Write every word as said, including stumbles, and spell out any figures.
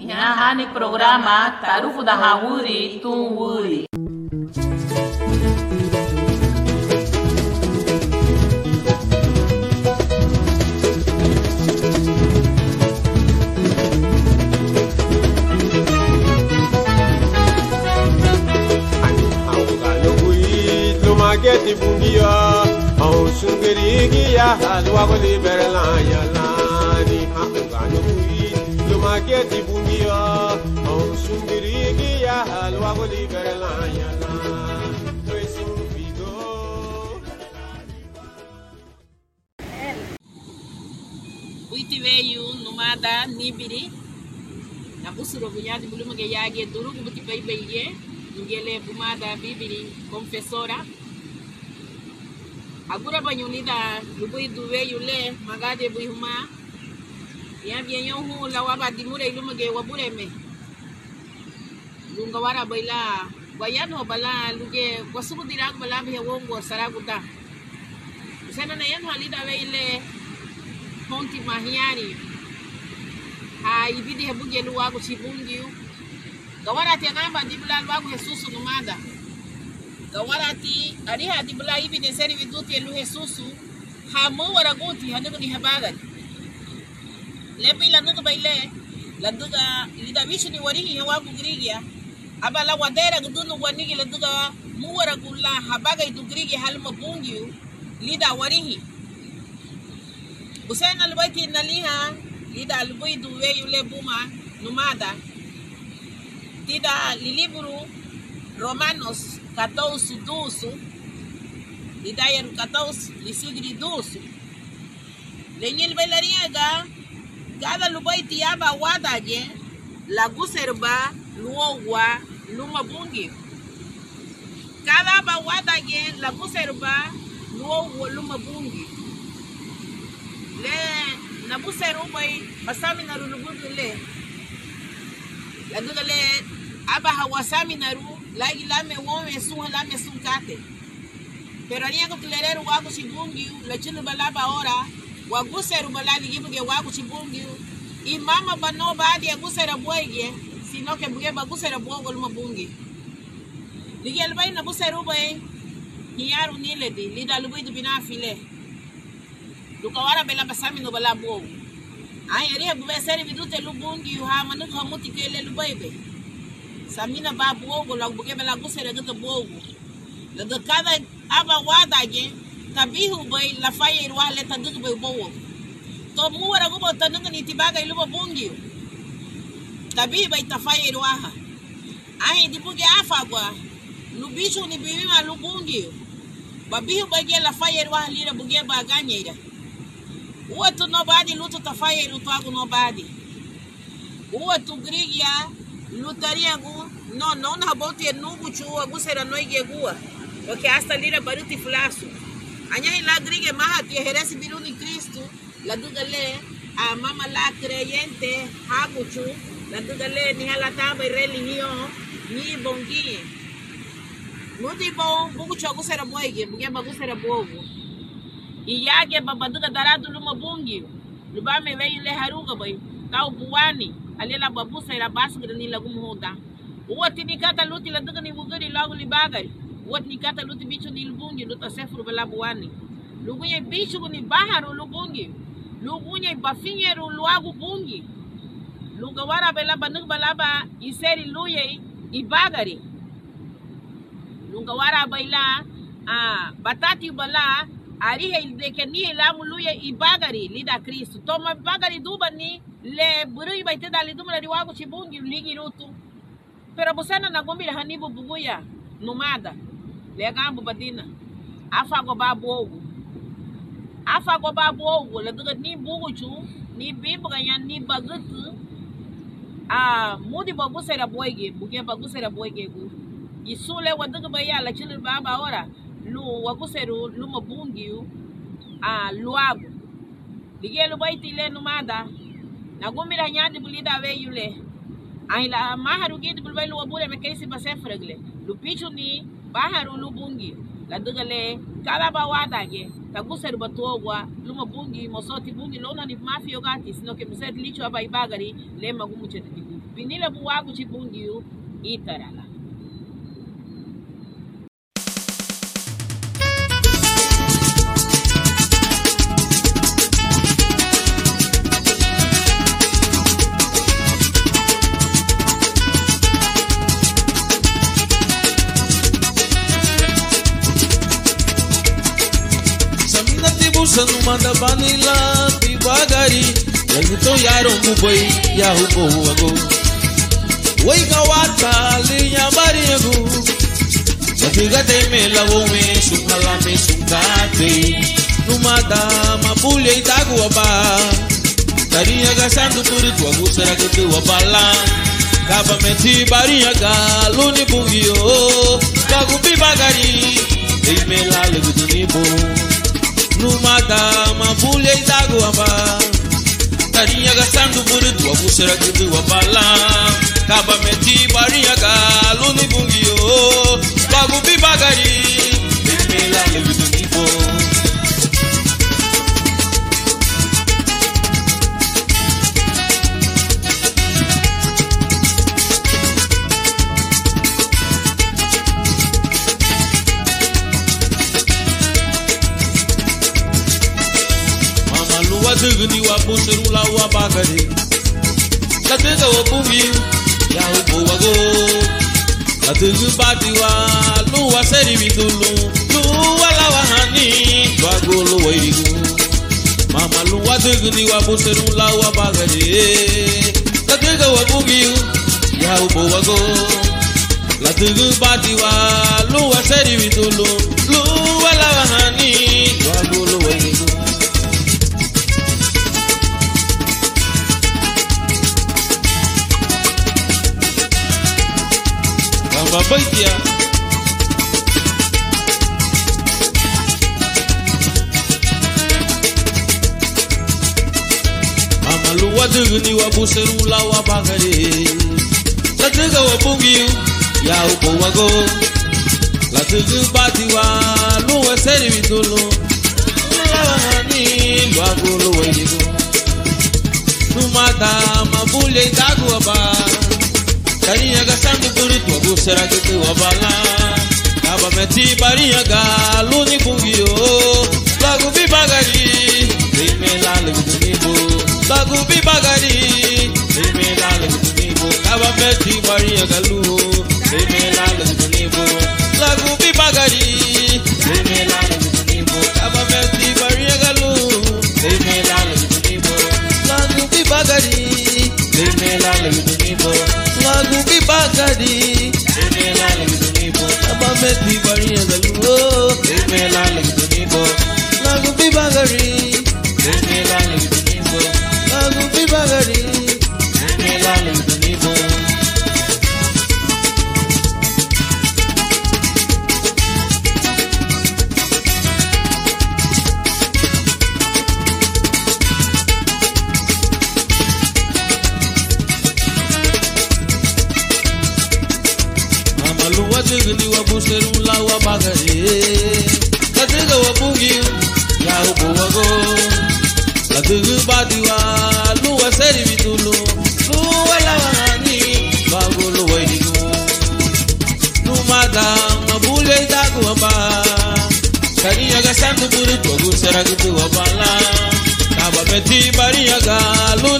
Inahani programa Tarufu da Hawuri Tunwuri. Mageti bungia au sungeri ya halwa goli berlanya lani hangano kui lo mageti bungia au sungeri ya halwa goli berlanya lani toisi figo uiti veio numada nibiri na busuro bunyadi buluma ge yage duru buti bai bai ngele bumada bibiri confessora agura banyunida lubui duwe yule magade buihuma ya bien hu la waba dimure ilumage wabureme lunga wara baila wayano bala luge wasubu dirak bala be wongo saraguda sana na yan halida weile honti mahiani ha ibidi hebuge luwa ko chibungi gawara te ngamba dibula luwa ko Jesus numada gawarati ariha dibla ibi de seri viduti elu Jesusu hamu waraguti hanugo ni habagat lepi landuga baile landuga lida vishu ni warihi hawa bugrigia abala wadera gudunu wanigi landuga mu waragula habaga idugrigia halma bungiu lida warihi usena albaiti naliha lida albuidu we yule buma numada tida liliburu Romanos catorze, doze, Lidaya catorze, Lisugri doze. Lenyel Belariega, cada lubai tiaba wadaje, la guserba, luowa, luma bungi. Cada ba wadaje, la guserba, luowa, luma bungi. Le nabuserubai, masami na runubule. La dugale, aba hawasami naru. Lagi lame wome sun lame sun kate pero ni ko tilereru wa ko sibungi la chulu balaba ora wa guseru balali gibuge wa ko sibungi i mama bano baadi agusera boyge sino ke buge ba gusera bogo luma bungi ligel bay na guseru bay hiyaru nile di lida lubu du bina file duka wara bela basami no bala bogo ay ri bu beseri bidute lubungi ha manu ko mutikele lubaybe samina ba bogo la buge bela gusera gata bogo la de cada aba wadaje tabihu bay la faye wa le tadu bay bogo to mu wara go tanu ni tibaga iluba bungi tabi bay tafaye wa ai di buge afa gwa lubishu ni biwima lubungi babihu bay la faye wa lira buge ba ganyeira uwatu no badi lutu tafaye lutu agu no badi uwatu grigia lutariagu no no na boti nugu chuo gusera noige gua porque hasta lira baruti flasu anya ila grige maha que heresi biruni Cristo la dugale a mama la creyente haguchu la dugale ni hala tamba religio ni bongi muti bon bugu chuo gusera boige buge bagusera bogo iyage babaduga daradu luma bungi lubame weile haruga boy tau buwani alela babusa ila basu gani lagu muhoda uwati nikata luti la duga ni bugari lagu libagari uwati nikata luti bichu ni lubungi luta sefru balabuani lugunye bichu ni baharu lubungi lugunye bafinyeru luagu bungi lugawara bela banuk balaba iseri luye ibagari lugawara baila ah batati bala arihe ilekeni lamu luye ibagari lida Kristo toma bagari dubani le buru baite dali dumra riwago chibungi ligi rutu pero busana na gombi hanibu buguya numada le gambo badina afa go babu ogu afa go babu ogu le duga ni buguchu ni bibu ganyan ni bagutu ah mudi babu sera boyge buge babu sera boyge gu isule waduga baya la chilu baba ora lu waguseru lu mabungi ah luabu ligelu baiti le numada na gumira nyandi bulida we yule aila maharu gidi bulbailu wabure mekaisi basefregle lupichu ni baharu lubungi la dugale kala ba wada ge ka guser batogwa luma bungi mosoti bungi lona ni mafio gati sino ke muset licho aba ibagari le magumu chete digu binila bu wagu chi bungi yu itarala Numa da banila pibagari Yanguto yaro mubay yahubo ago Way kawata linya bari ago Satigate me lavo me sungala me sungate Numa da mapulya itago aba Tariya gasando turitu ago saragate wabala Kaba meti bari aga luni bungio Kagu pibagari Dey me la legu dunibo Numada mabule itago aba Tariya gasando buritu abusera kudu wabala Kaba meti bariya galuni bungio Bagu bibagari Bimela levidu nipo Wadugni wa buserula wa bagari Latega wa bungi ya ubo wago Latugu bati wa luwa seri mitulu Luwa lawa hani Wago luwa irigu Mama luwa dugni wa buserula wa bagari Latega wa bungi ya ubo wago Latugu bati wa luwa seri mitulu Luwa lawa hani Wago luwa irigu Babaitia Mama luwa dugni wa buserula wa bagari La tuga wa bungi ya upo wago La tugu bati wa luwa seri mitulu La wahani luago luwa iligo Numata mabule itagu waba Tariya gasando buritu abusera kutu wabala Kaba meti bariya galuni bungio Lagu bibagari Rimela legu dunibo Lagu bibagari Rimela legu dunibo Kaba meti bariya galu Rimela legu dunibo Lagu bibagari Rimela legu dunibo Kaba meti bariya galu Rimela legu dunibo Lagu bibagari Rimela legu dunibo Lagu bibagari Rimela legu dunibo Kaba meti bariya galu Rimela legu dunibo Lagu bibagari Rimela legu dunibo Lagu bibagari Rimela legu dunibo Wadugni wa buserula wa bagari Latega wa bungi ya ubo wago Latugu bati wa luwa seri mitulu Luwa lawa hani Bago luwa iligu Numada mabule itagu waba Kariya gasando buritu wagu seragutu wabala Kaba meti bariya galu